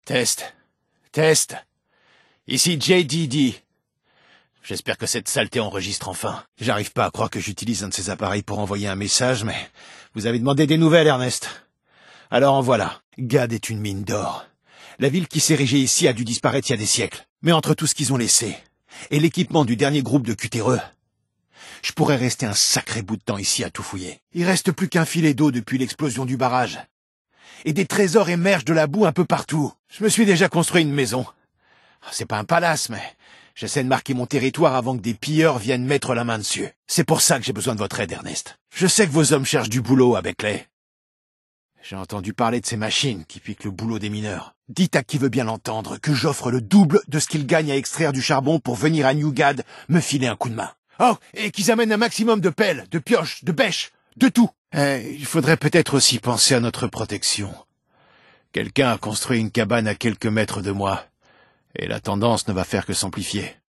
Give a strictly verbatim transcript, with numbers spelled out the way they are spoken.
Test. Test. Ici J D D. J'espère que cette saleté enregistre enfin. J'arrive pas à croire que j'utilise un de ces appareils pour envoyer un message, mais vous avez demandé des nouvelles, Ernest. Alors en voilà. Gad est une mine d'or. La ville qui s'érigeait ici a dû disparaître il y a des siècles. Mais entre tout ce qu'ils ont laissé, et l'équipement du dernier groupe de cutéreux, je pourrais rester un sacré bout de temps ici à tout fouiller. Il reste plus qu'un filet d'eau depuis l'explosion du barrage. Et des trésors émergent de la boue un peu partout. Je me suis déjà construit une maison. C'est pas un palace, mais j'essaie de marquer mon territoire avant que des pilleurs viennent mettre la main dessus. C'est pour ça que j'ai besoin de votre aide, Ernest. Je sais que vos hommes cherchent du boulot à Beckley. J'ai entendu parler de ces machines qui piquent le boulot des mineurs. Dites à qui veut bien l'entendre que j'offre le double de ce qu'ils gagnent à extraire du charbon pour venir à Newgad me filer un coup de main. Oh, et qu'ils amènent un maximum de pelles, de pioches, de bêches, de tout. Eh, il faudrait peut-être aussi penser à notre protection. Quelqu'un a construit une cabane à quelques mètres de moi, et la tendance ne va faire que s'amplifier.